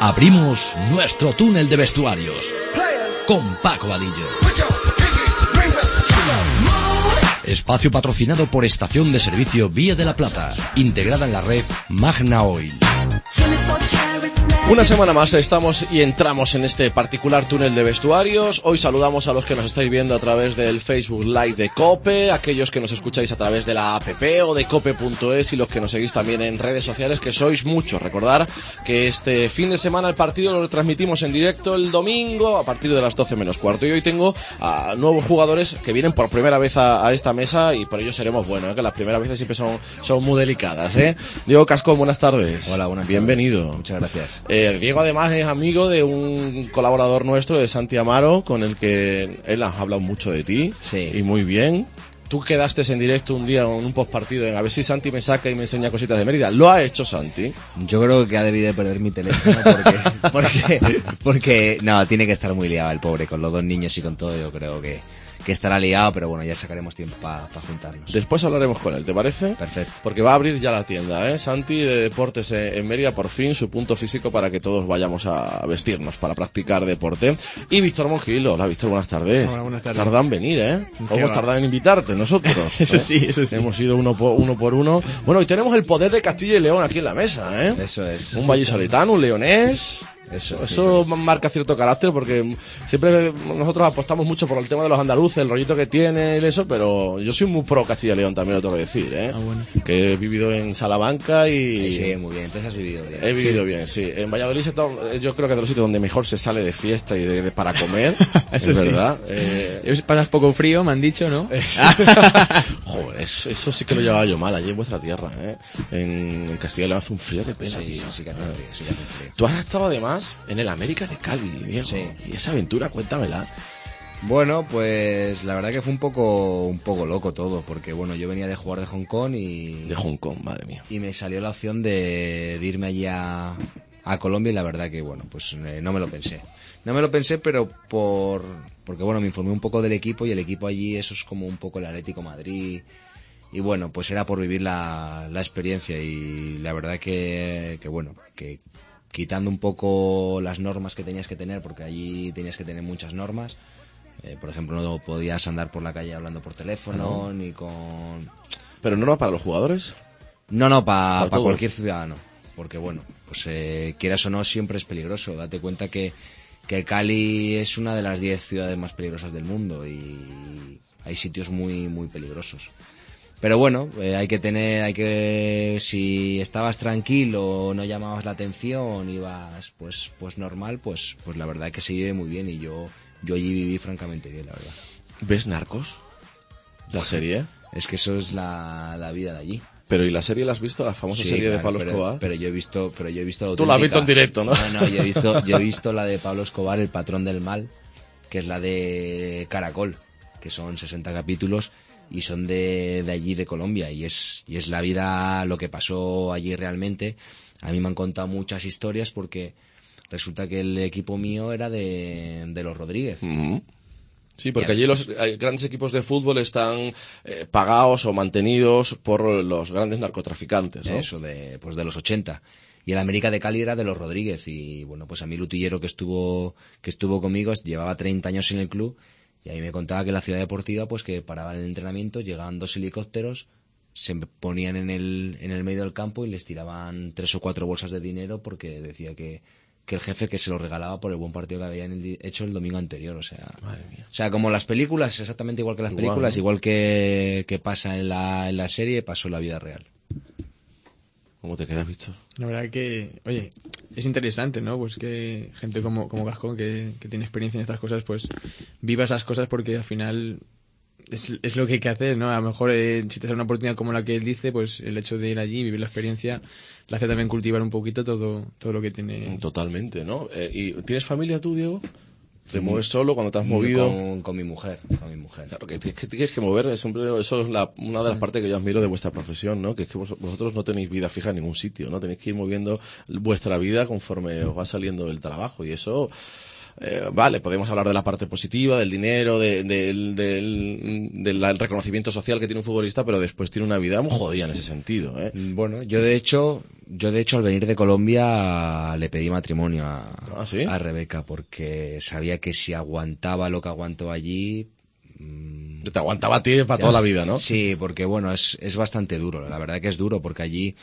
Abrimos nuestro túnel de vestuarios con Paco Vadillo. Espacio patrocinado por Estación de Servicio Vía de la Plata, integrada en la red Magna Oil. Una semana más estamos y entramos en este particular túnel de vestuarios. Hoy saludamos a los que nos estáis viendo a través del Facebook Live de COPE, aquellos que nos escucháis a través de la app o de cope.es y los que nos seguís también en redes sociales, que sois muchos. Recordar que este fin de semana el partido lo retransmitimos en directo el domingo a partir de las 12 menos cuarto. Y hoy tengo a nuevos jugadores que vienen por primera vez a esta mesa y por ello seremos buenos, que las primeras veces siempre son muy delicadas. Diego Cascón, buenas tardes. Hola, buenas tardes. Bienvenido. Muchas gracias. Diego además es amigo de un colaborador nuestro, de Santi Amaro, con el que él ha hablado mucho de ti. Sí. Y muy bien. Tú quedaste en directo un día en un postpartido a ver si Santi me saca y me enseña cositas de Mérida. ¿Lo ha hecho Santi? Yo creo que ha debido de perder mi teléfono porque no, tiene que estar muy liado el pobre con los dos niños y con todo. Yo creo que estará liado, pero bueno, ya sacaremos tiempo para juntarnos. Después hablaremos con él, ¿te parece? Perfecto. Porque va a abrir ya la tienda, Santi de Deportes en Mérida, por fin, su punto físico para que todos vayamos a vestirnos para practicar deporte. Y Víctor Monjil, hola Víctor, buenas tardes. Hola, buenas tardes. Tardan en venir, Hemos tardado en invitarte nosotros. Eso sí. Hemos ido uno por uno. Bueno, y tenemos el poder de Castilla y León aquí en la mesa, Eso es. Un vallisoletano, un leonés. Eso marca cierto carácter, porque siempre nosotros apostamos mucho por el tema de los andaluces, el rollito que tiene y eso, pero yo soy muy pro Castilla y León, también lo tengo que decir, bueno. Que he vivido en Salamanca y... Sí, muy bien, entonces has vivido bien. He vivido bien, sí. En Valladolid yo creo que es de los sitios donde mejor se sale de fiesta y para comer, eso es sí. verdad. Pasas poco frío, me han dicho, ¿no? Joder, eso sí que lo llevaba yo mal allí en vuestra tierra, En Castilla y León hace un frío, qué pena. Sí que hace frío. Tú has estado además en el América de Cádiz, Diego. Sí. Y esa aventura, cuéntamela. Bueno, pues la verdad que fue un poco loco todo, porque bueno, yo venía de jugar de Hong Kong De Hong Kong, madre mía. y me salió la opción de irme allí a Colombia y la verdad que bueno, pues no me lo pensé. No me lo pensé, pero porque bueno, me informé un poco del equipo y el equipo allí eso es como un poco el Atlético Madrid y bueno, pues era por vivir la experiencia y la verdad que bueno, que quitando un poco las normas que tenías que tener, porque allí tenías que tener muchas normas. Por ejemplo, no podías andar por la calle hablando por teléfono, ni con... ¿Pero no para los jugadores? No, para todos. cualquier ciudadano. Porque bueno, pues quieras o no, siempre es peligroso. Date cuenta que Cali es una de las 10 ciudades más peligrosas del mundo y hay sitios muy, muy peligrosos. Pero bueno, si estabas tranquilo, no llamabas la atención, ibas pues normal, pues la verdad que se vive muy bien y yo allí viví francamente bien, la verdad. ¿Ves Narcos? ¿La serie? Es que eso es la vida de allí. Pero ¿y la serie la has visto? La famosa serie de Pablo Escobar. Pero yo he visto la Tú la has visto en directo, ¿no? No, yo he visto la de Pablo Escobar, El patrón del mal, que es la de Caracol, que son 60 capítulos y son de allí, de Colombia, y es la vida, lo que pasó allí realmente. A mí me han contado muchas historias porque resulta que el equipo mío era de los Rodríguez. Mm-hmm. Sí, porque allí los grandes equipos de fútbol están pagados o mantenidos por los grandes narcotraficantes, ¿no? Eso, de los 80. Y el América de Cali era de los Rodríguez. Y bueno, pues a mí el utillero que estuvo conmigo llevaba 30 años en el club. Y ahí me contaba que en la ciudad deportiva, pues que paraban el entrenamiento, llegaban 2 helicópteros, se ponían en el medio del campo y les tiraban 3 o 4 bolsas de dinero porque decía que el jefe que se lo regalaba por el buen partido que habían hecho el domingo anterior, o sea... Madre mía. O sea, como las películas, exactamente igual que las películas, ¿no? igual que pasa en la serie, pasó en la vida real. ¿Cómo te quedas, Víctor? La verdad que, oye, es interesante, ¿no? Pues que gente como Gascón, que tiene experiencia en estas cosas, pues viva esas cosas porque al final es lo que hay que hacer, ¿no? A lo mejor si te sale una oportunidad como la que él dice, pues el hecho de ir allí, vivir la experiencia, le hace también cultivar un poquito todo lo que tiene. Totalmente, ¿no? ¿Y tienes familia tú, Diego? ¿Te mueves solo cuando te has movido? Con mi mujer. Claro, que tienes que mover, eso es una de las partes que yo admiro de vuestra profesión, ¿no? Que es que vosotros no tenéis vida fija en ningún sitio, ¿no? Tenéis que ir moviendo vuestra vida conforme os va saliendo del trabajo y eso... vale, podemos hablar de la parte positiva, del dinero, del reconocimiento social que tiene un futbolista, pero después tiene una vida muy jodida en ese sentido, ¿eh? Bueno, yo de hecho, Yo de hecho al venir de Colombia le pedí matrimonio ¿sí? a Rebeca, porque sabía que si aguantaba lo que aguantó allí... Te aguantaba a ti para toda la vida, ¿no? Sí, porque bueno, es bastante duro, la verdad que es duro, porque allí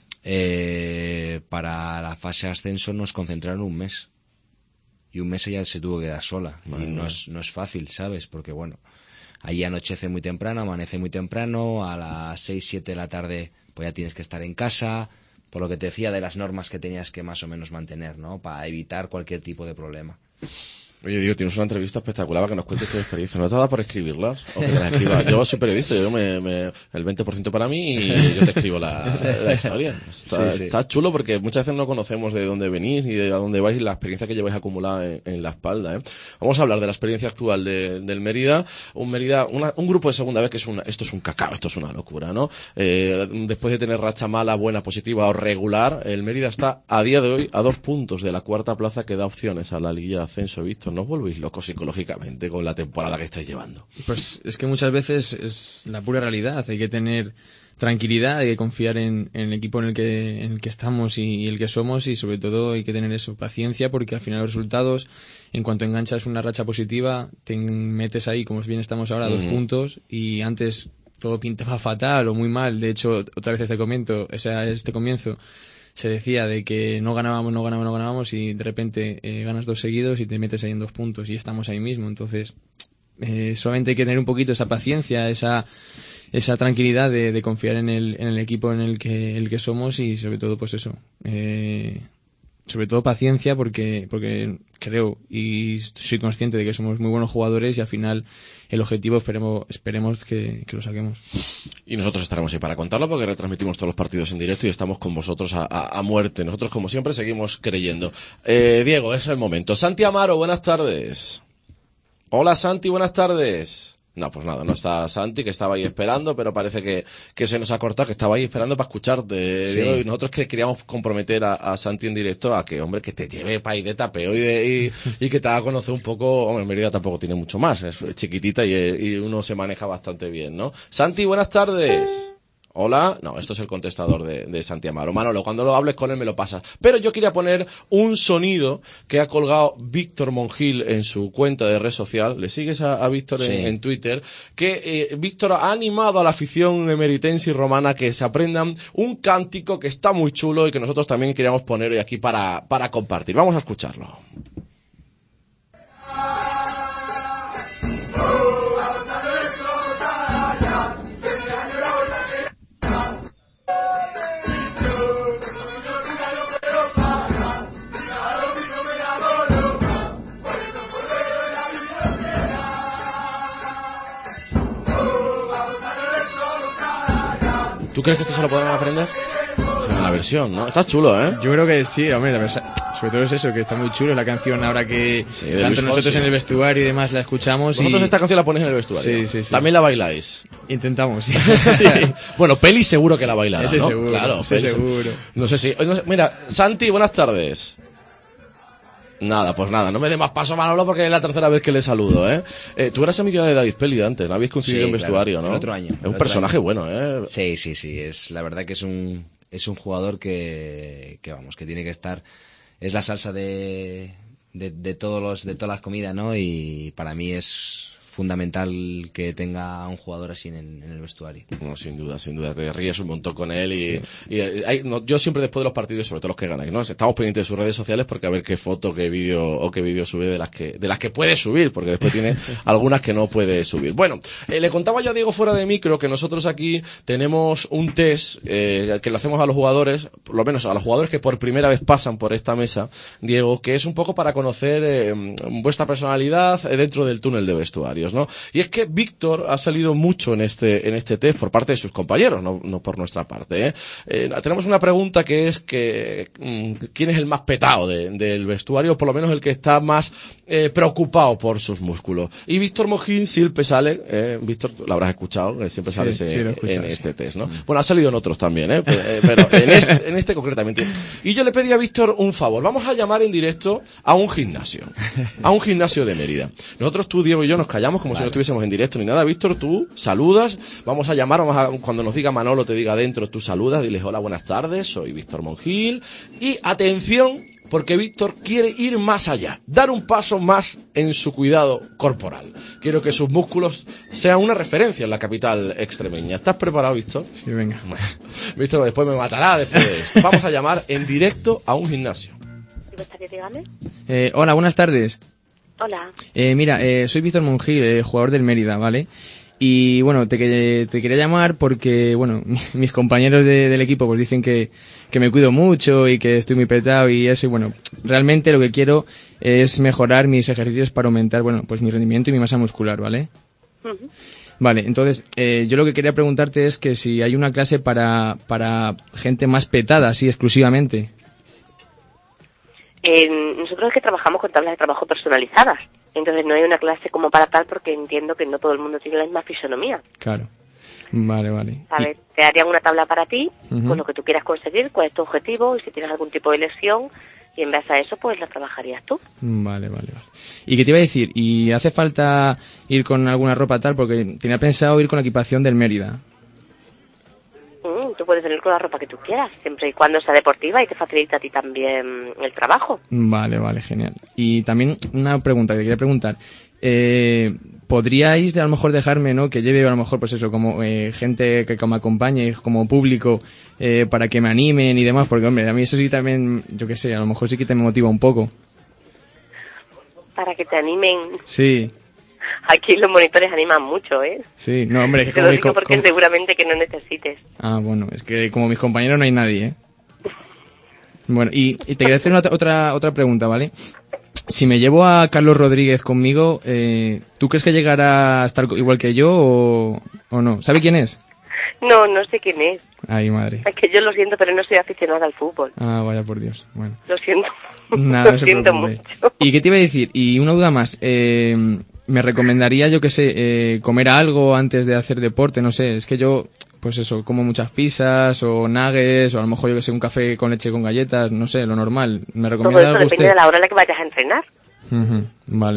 para la fase ascenso nos concentraron un mes. Y un mes ella se tuvo que quedar sola. Y no es fácil, ¿sabes? Porque bueno, allí anochece muy temprano, amanece muy temprano, a las 6, 7 de la tarde pues ya tienes que estar en casa, por lo que te decía de las normas que tenías que más o menos mantener, ¿no? Para evitar cualquier tipo de problema. Oye, Diego, tienes una entrevista espectacular para que nos cuentes tu experiencia. ¿No te da por escribirlas? ¿O que te las escribas? Yo soy periodista, el 20% para mí y yo te escribo la historia. Está chulo porque muchas veces no conocemos de dónde venís ni de a dónde vais y la experiencia que lleváis acumulada en la espalda, ¿eh? Vamos a hablar de la experiencia actual del Mérida. Un grupo de segunda vez que esto es un cacao, esto es una locura, ¿no? Después de tener racha mala, buena, positiva o regular, el Mérida está a día de hoy a 2 puntos de la cuarta plaza que da opciones a la liguilla de ascenso, Víctor. ¿No os volvéis locos psicológicamente con la temporada que estáis llevando? Pues es que muchas veces es la pura realidad. Hay que tener tranquilidad, hay que confiar en el equipo en el que estamos y el que somos, y sobre todo hay que tener eso, paciencia, porque al final los resultados, en cuanto enganchas una racha positiva, te metes ahí, como bien estamos ahora, a 2 puntos, y antes todo pintaba fatal o muy mal. De hecho, otra vez este comienzo se decía de que no ganábamos y de repente ganas 2 seguidos y te metes ahí en 2 puntos y estamos ahí mismo. Entonces, solamente hay que tener un poquito esa paciencia, esa tranquilidad de confiar en el equipo en el que somos, y sobre todo pues eso, sobre todo paciencia, porque creo y soy consciente de que somos muy buenos jugadores y al final el objetivo esperemos que lo saquemos. Y nosotros estaremos ahí para contarlo, porque retransmitimos todos los partidos en directo y estamos con vosotros a muerte. Nosotros, como siempre, seguimos creyendo. Diego, es el momento. Santi Amaro, buenas tardes. Hola Santi, buenas tardes. No, pues nada, no está Santi, que estaba ahí esperando, pero parece que se nos ha cortado, que estaba ahí esperando para escucharte, sí. Diego, y nosotros que queríamos comprometer a Santi en directo a que, hombre, que te lleve para ahí de tapeo y que te haga conocer un poco. Hombre, Mérida tampoco tiene mucho más, es chiquitita y uno se maneja bastante bien, ¿no? Santi, buenas tardes. Hola, no, esto es el contestador de Santi Amaro. Manolo, cuando lo hables con él me lo pasas. Pero yo quería poner un sonido que ha colgado Víctor Mongil en su cuenta de red social. ¿Le sigues a Víctor en Twitter? Que Víctor ha animado a la afición emeritense y romana que se aprendan un cántico que está muy chulo y que nosotros también queríamos poner hoy aquí para compartir. Vamos a escucharlo. ¿Tú crees que esto se lo podrán aprender? En la versión, ¿no? Está chulo, ¿eh? Yo creo que sí, hombre, sobre todo es eso, que está muy chulo la canción ahora que tanto nosotros en el vestuario y demás la escuchamos. Vosotros esta canción la ponéis en el vestuario. Sí. ¿También la bailáis? Intentamos, sí. Bueno, Peli seguro que la bailará, ¿no? Seguro, claro, Peli seguro. No sé si... Mira, Santi, buenas tardes. Nada, pues nada, no me dé más paso, Manolo, porque es la tercera vez que le saludo, ¿eh? Tú eras amigo de David Peli antes, ¿no? Habéis coincidido en vestuario, claro, ¿no? El otro año. Es un personaje bueno, ¿eh? Sí, es la verdad que es un jugador que vamos, que tiene que estar, es la salsa de todas las comidas, ¿no? Y para mí es fundamental que tenga un jugador así en el vestuario. No, sin duda, te ríes un montón con él yo siempre después de los partidos, sobre todo los que ganan, ¿no? Estamos pendientes de sus redes sociales porque a ver qué foto, qué vídeo sube de las que puede subir, porque después tiene algunas que no puede subir. Bueno, le contaba yo a Diego fuera de micro que nosotros aquí tenemos un test que le hacemos a los jugadores, por lo menos a los jugadores que por primera vez pasan por esta mesa, Diego, que es un poco para conocer vuestra personalidad dentro del túnel de vestuario, ¿no? Y es que Víctor ha salido mucho en este test por parte de sus compañeros, no por nuestra parte, ¿eh? Tenemos una pregunta que es ¿quién es el más petado del vestuario? Por lo menos el que está más preocupado por sus músculos. Y Víctor Mojín Silpe sale, Víctor, lo habrás escuchado, que siempre sale en este test, ¿no? Bueno, ha salido en otros también, pero en este concretamente. Y yo le pedí a Víctor un favor. Vamos a llamar en directo a un gimnasio de Mérida. Nosotros, tú, Diego y yo nos callamos enseñamos como si no estuviésemos en directo ni nada. Víctor, tú saludas, vamos a llamar, cuando nos diga Manolo, te diga adentro, tú saludas, diles hola, buenas tardes, soy Víctor Mongil. Y atención, porque Víctor quiere ir más allá, dar un paso más en su cuidado corporal. Quiero que sus músculos sean una referencia en la capital extremeña. ¿Estás preparado, Víctor? Sí, venga. Víctor después me matará después de esto. Vamos a llamar en directo a un gimnasio. Hola, buenas tardes. Hola. Mira, soy Víctor Mongil, jugador del Mérida, ¿vale? Y bueno, te quería llamar porque, bueno, mis compañeros del equipo pues dicen que me cuido mucho y que estoy muy petado y eso, y bueno, realmente lo que quiero es mejorar mis ejercicios para aumentar, bueno, pues mi rendimiento y mi masa muscular, ¿vale? Uh-huh. Vale, entonces, yo lo que quería preguntarte es que si hay una clase para gente más petada, así exclusivamente. Nosotros es que trabajamos con tablas de trabajo personalizadas. Entonces no hay una clase como para tal porque entiendo que no todo el mundo tiene la misma fisonomía. Claro. Vale. ¿Sabes? Te harían una tabla para ti, con lo que tú quieras conseguir, cuál es tu objetivo y si tienes algún tipo de lesión, y en base a eso pues la trabajarías tú. Vale. ¿Y qué te iba a decir? ¿Y hace falta ir con alguna ropa tal? Porque tenía pensado ir con la equipación del Mérida. Tú puedes venir con la ropa que tú quieras, siempre y cuando sea deportiva y te facilita a ti también el trabajo. Vale, genial. Y también una pregunta que quería preguntar. ¿Podríais a lo mejor dejarme, ¿no? Que lleve a lo mejor pues eso, como gente que me acompañe, como público, para que me animen y demás? Porque hombre, a mí eso sí también, yo qué sé, a lo mejor sí que te motiva un poco. Para que te animen. Sí. Aquí los monitores animan mucho, ¿eh? Sí, no, hombre, es que te lo digo porque seguramente que no necesites. Ah, bueno, es que como mis compañeros no hay nadie, ¿eh? Bueno, y te quería hacer otra pregunta, ¿vale? Si me llevo a Carlos Rodríguez conmigo, ¿tú crees que llegará a estar igual que yo o no? ¿Sabe quién es? No sé quién es. Ay, madre. Es que yo lo siento, pero no soy aficionada al fútbol. Ah, vaya por Dios. Bueno. Lo siento. Nada, lo siento mucho. ¿Y qué te iba a decir? Y una duda más. ¿Me recomendaría, yo qué sé, comer algo antes de hacer deporte? No sé, es que yo, pues eso, como muchas pizzas o nuggets o a lo mejor, yo que sé, un café con leche con galletas, no sé, lo normal. ¿Me recomienda todo eso algo depende usted? de la hora en la que vayas a entrenar. Uh-huh. Vale.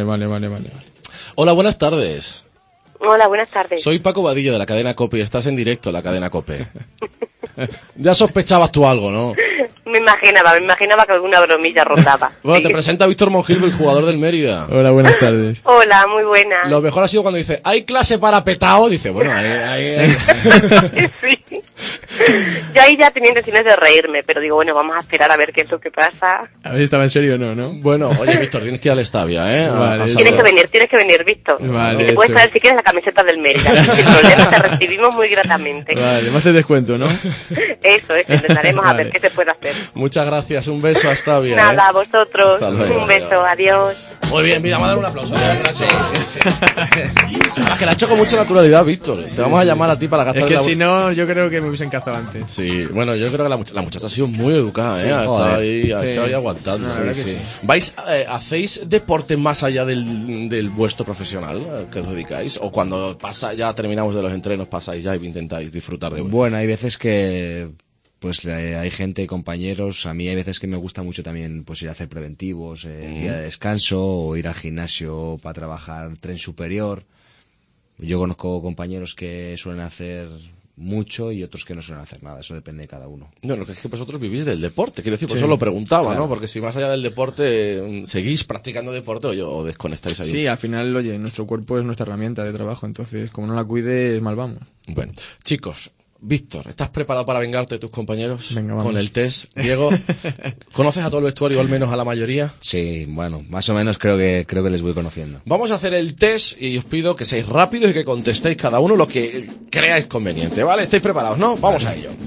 Hola, buenas tardes. Hola, buenas tardes. Soy Paco Vadillo de la cadena COPE y estás en directo en la cadena COPE. Ya sospechabas tú algo, ¿no? Me imaginaba que alguna bromilla rondaba. Bueno, sí. Te presenta Víctor Mongil, el jugador del Mérida. Hola, buenas tardes. Hola, muy buena. Lo mejor ha sido cuando dice, ¿hay clase para petao? Dice, bueno, ahí. Sí. Yo ahí ya tenía intenciones de reírme, pero digo, bueno, vamos a esperar a ver qué es lo que pasa. A ver si estaba en serio o no. Bueno, oye, Víctor, tienes que ir al Estavia, ¿eh? Vale, tienes que venir, Víctor. Vale, te puedes traer si quieres la camiseta del Mérida. Sin problema, te recibimos muy gratamente. Vale, más el descuento, ¿no? Eso, intentaremos a ver qué se puede hacer. Muchas gracias, un beso a Estavia. Nada, a vosotros. Luego, un beso, adiós. Muy bien, mira, vamos a dar un aplauso. Sí. Es que la ha hecho con mucha naturalidad, Víctor. Te vamos a llamar a ti para gastar. Es que si no, yo creo que me hubiesen cazado antes. Sí, bueno, yo creo que la muchacha ha sido muy educada, ¿eh? Ha estado ahí aguantando. Sí. ¿Hacéis deporte más allá del vuestro profesional que os dedicáis? ¿O cuando ya terminamos de los entrenos pasáis ya y intentáis disfrutar de vuestro? Bueno, hay veces que pues hay gente, compañeros, a mí hay veces que me gusta mucho también pues ir a hacer preventivos, día de descanso o ir al gimnasio para trabajar tren superior. Yo conozco compañeros que suelen hacer mucho y otros que no suelen hacer nada, eso depende de cada uno. No, lo que es que vosotros vivís del deporte, quiero decir, por eso lo preguntaba, claro. ¿No? Porque si más allá del deporte, ¿seguís practicando deporte o desconectáis ahí? Sí, al final, oye, nuestro cuerpo es nuestra herramienta de trabajo, entonces como no la cuides, mal vamos. Bueno, chicos, Víctor, ¿estás preparado para vengarte de tus compañeros? Venga, vamos. Con el test. Diego, ¿conoces a todo el vestuario, al menos a la mayoría? Sí, bueno, más o menos creo que les voy conociendo. Vamos a hacer el test y os pido que seáis rápidos y que contestéis cada uno lo que creáis conveniente, ¿vale? ¿Estáis preparados, no? Vamos a ello.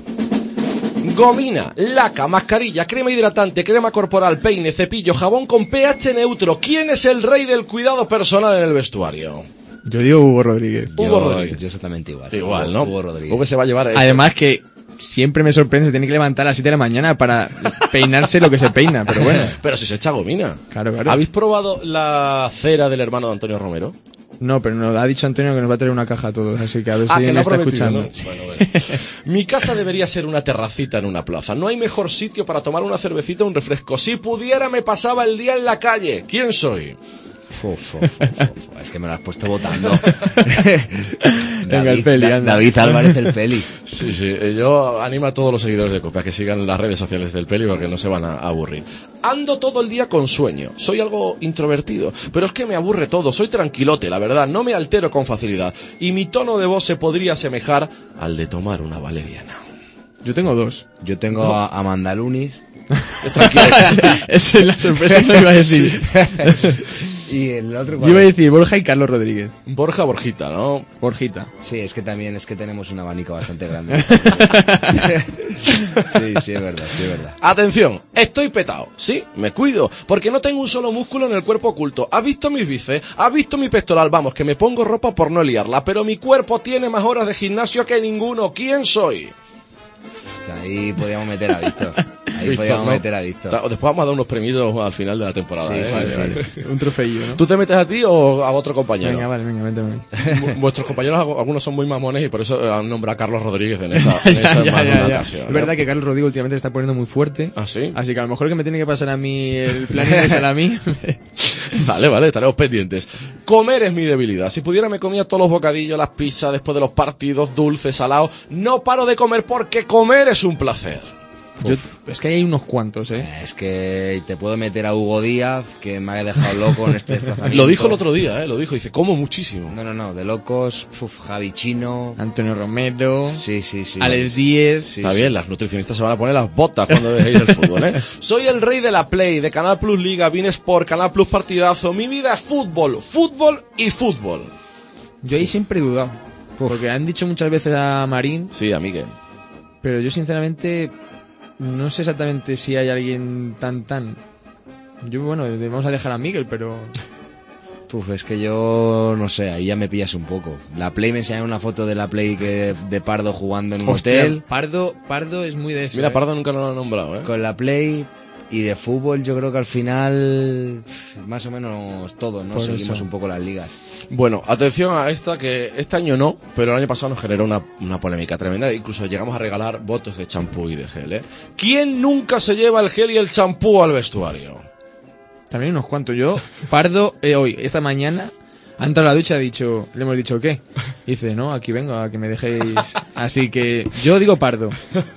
Gomina, laca, mascarilla, crema hidratante, crema corporal, peine, cepillo, jabón con pH neutro. ¿Quién es el rey del cuidado personal en el vestuario? Yo digo Hugo Rodríguez. Yo exactamente igual. Igual, ¿no? Hugo Rodríguez. Hugo se va a llevar... Además que siempre me sorprende, se tiene que levantar a las 7 de la mañana para peinarse lo que se peina, pero bueno. Pero si se echa gomina. Claro. ¿Habéis probado la cera del hermano de Antonio Romero? No, pero nos ha dicho Antonio que nos va a traer una caja a todos, así que a ver si me está escuchando. ¿No? Bueno. Mi casa debería ser una terracita en una plaza. No hay mejor sitio para tomar una cervecita o un refresco. Si pudiera me pasaba el día en la calle. ¿Quién soy? Es que me lo has puesto votando. Venga, el Peli, anda. David Álvarez, el Peli. Sí, yo animo a todos los seguidores de COPE a que sigan las redes sociales del Peli porque no se van a aburrir. Ando todo el día con sueño, soy algo introvertido, pero es que me aburre todo, soy tranquilote, la verdad, no me altero con facilidad y mi tono de voz se podría asemejar al de tomar una valeriana. Yo tengo 2. Yo tengo a Amanda Lunis. Esa es la sorpresa, no iba a decir. Y el otro... Yo iba a decir Borja y Carlos Rodríguez. Borjita, ¿no? Borjita. Sí, es que tenemos un abanico bastante grande. Sí, es verdad. Atención, estoy petado, sí, me cuido, porque no tengo un solo músculo en el cuerpo oculto. ¿Has visto mis bíceps? ¿Has visto mi pectoral? Vamos, que me pongo ropa por no liarla, pero mi cuerpo tiene más horas de gimnasio que ninguno. ¿Quién soy? Ahí podíamos meter a Víctor. Después vamos a dar unos premios al final de la temporada. Sí. Un trofeillo, ¿no? ¿Tú te metes a ti o a otro compañero? Venga, méteme. Vuestros compañeros, algunos son muy mamones y por eso han nombrado a Carlos Rodríguez en esta ocasión. Es verdad que Carlos Rodríguez últimamente se está poniendo muy fuerte. ¿Ah, sí? Así que a lo mejor que me tiene que pasar a mí el plan de salami. Vale, estaremos pendientes. Comer es mi debilidad. Si pudiera me comía todos los bocadillos, las pizzas, después de los partidos, dulces, salados. No paro de comer porque comer es un placer. Es que hay unos cuantos, Es que te puedo meter a Hugo Díaz, que me ha dejado loco en este desplazamiento. Lo dijo el otro día, dice, como muchísimo. No, de locos, Javi Chino, Antonio Romero, sí. Alex Díez. Sí, Está bien, las nutricionistas se van a poner las botas cuando dejéis el fútbol, Soy el rey de la Play, de Canal Plus Liga, Bein Sport, Canal Plus Partidazo. Mi vida es fútbol y fútbol. Yo ahí siempre he dudado. Porque han dicho muchas veces a Marín. Sí, a Miguel. Pero yo sinceramente no sé exactamente si hay alguien tan. Yo, vamos a dejar a Miguel, pero... Es que yo no sé, ahí ya me pillas un poco. La Play, me enseñaron una foto de la Play de Pardo jugando en un hotel. Pardo es muy de eso. Mira, Pardo nunca lo han nombrado, Con la Play. Y de fútbol yo creo que al final más o menos todos, ¿no? Seguimos un poco las ligas. Bueno, atención a esta, que este año no, pero el año pasado nos generó una polémica tremenda. Incluso llegamos a regalar botes de champú y de gel, ¿Quién nunca se lleva el gel y el champú al vestuario? También unos cuantos. Yo, Pardo, esta mañana, ha entrado a la ducha, le hemos dicho, ¿qué? Dice, no, aquí vengo a que me dejéis. Así que yo digo Pardo.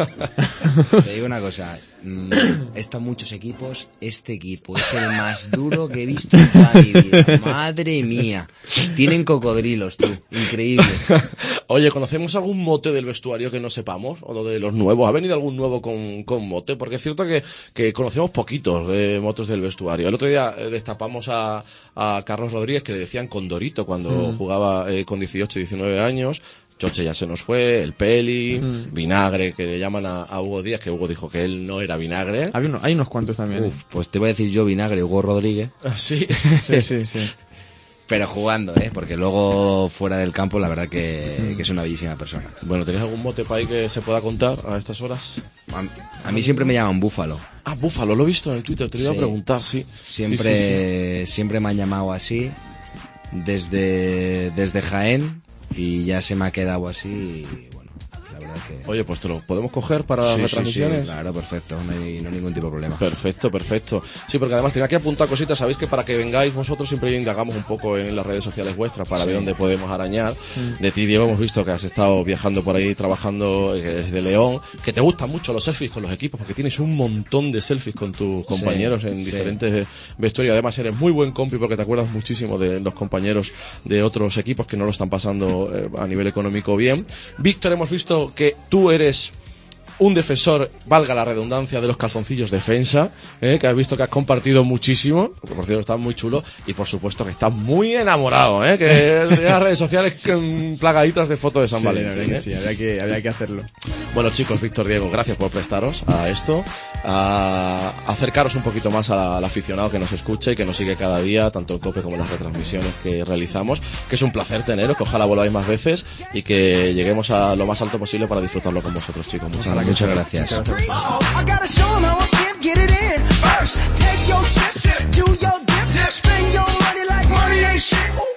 Te digo una cosa. He estado en muchos equipos. Este equipo es el más duro que he visto en toda mi vida. Madre mía. Tienen cocodrilos, tú. Increíble. Oye, ¿conocemos algún mote del vestuario que no sepamos? ¿O de los nuevos? ¿Ha venido algún nuevo con mote? Porque es cierto que conocemos poquitos motos del vestuario. El otro día destapamos a Carlos Rodríguez, que le decían Condorito cuando jugaba con 18 y 19 años. Choche ya se nos fue, el Peli, Vinagre, que le llaman a Hugo Díaz, que Hugo dijo que él no era Vinagre. Hay unos cuantos también. Pues te voy a decir yo Vinagre, Hugo Rodríguez. ¿Ah, sí? Sí. Pero jugando, porque luego fuera del campo la verdad que es una bellísima persona. Bueno, ¿tenéis algún mote para ahí que se pueda contar a estas horas? A mí siempre me llaman Búfalo. Ah, Búfalo, lo he visto en el Twitter, te lo iba a preguntar, sí. Siempre me han llamado así, desde Jaén, y ya se me ha quedado así, y bueno, la verdad que... Oye, pues te lo podemos coger para las retransmisiones. Sí, claro, perfecto, no hay ningún tipo de problema. Perfecto. Sí, porque además tenía que apuntar cositas, sabéis que para que vengáis vosotros siempre indagamos un poco en las redes sociales vuestras para ver dónde podemos arañar. De ti, Diego, hemos visto que has estado viajando por ahí, trabajando desde León, que te gustan mucho los selfies con los equipos, porque tienes un montón de selfies con tus compañeros en diferentes vestuarios. Además eres muy buen compi porque te acuerdas muchísimo de los compañeros de otros equipos que no lo están pasando a nivel económico bien. Víctor, hemos visto que tú eres un defensor, valga la redundancia, de los calzoncillos defensa, que has visto que has compartido muchísimo, porque por cierto estás muy chulo, y por supuesto que estás muy enamorado, que en las redes sociales plagaditas de fotos de San Valentín. Sí, habría que hacerlo. Bueno, chicos, Víctor, Diego, gracias por prestaros a esto, a acercaros un poquito más al aficionado que nos escucha y que nos sigue cada día, tanto en COPE como en las retransmisiones que realizamos, que es un placer teneros, que ojalá volváis más veces y que lleguemos a lo más alto posible para disfrutarlo con vosotros, chicos. Muchas gracias. I gotta show 'em how I get it in. First, take your sip, do your dip, spend your money like money ain't shit.